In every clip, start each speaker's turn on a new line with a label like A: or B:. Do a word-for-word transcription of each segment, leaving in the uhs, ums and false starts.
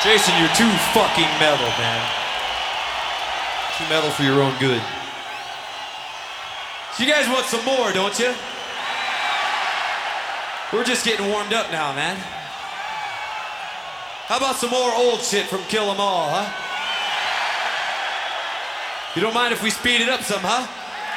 A: Jason, you're too fucking metal, man. Too metal for your own good. So you guys want some more, don't you? We're just getting warmed up now, man. How about some more old shit from Kill 'Em All, huh? You don't mind if we speed it up some, huh?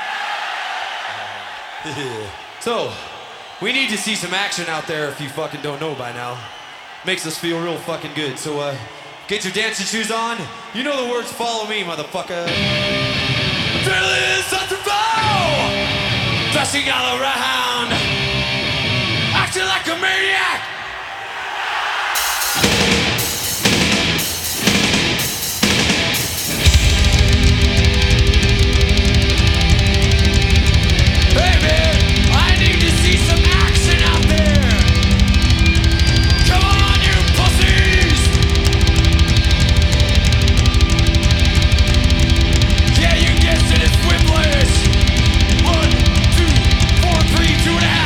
A: So, we need to see some action out there if you fucking don't know by now. Makes us feel real fucking good. So, uh, get your dancing shoes on. You know the words, follow me, motherfucker. Adrenaline starts to flow, dashing all around, acting like a maniac. Hey man, I need to see some action out there. Come on, you pussies. Yeah, you guessed it, it's Whiplash. One, two, four, three, two and a half.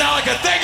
A: Metallica. Thank